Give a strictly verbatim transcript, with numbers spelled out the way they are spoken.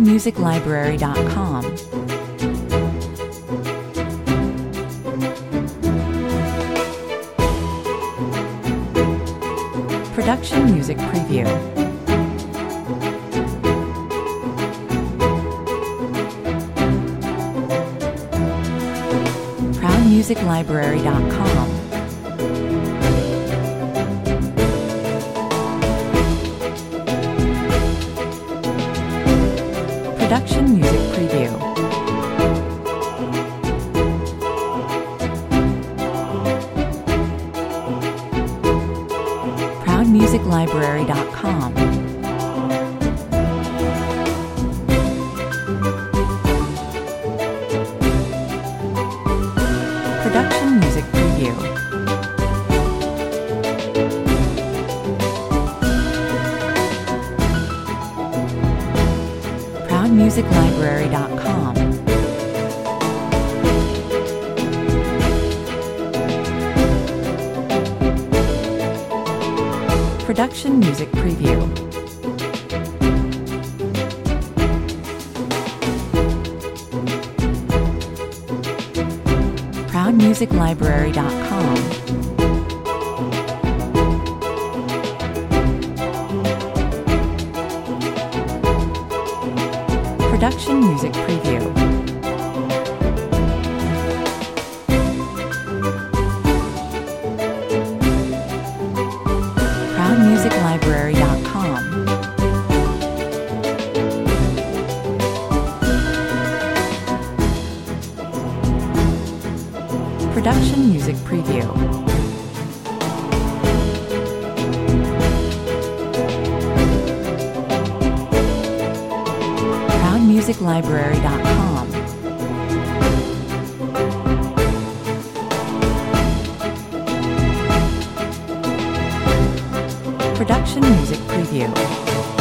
music library dot com. Production Music Preview. proud music library dot com. Production Music Preview. proud music library dot com. Production Music Preview. proud music library dot com. Production Music Preview. proud music library dot com. Production Music Preview. proud music library dot com. Production Music Preview. proud music library dot com. Production Music Preview.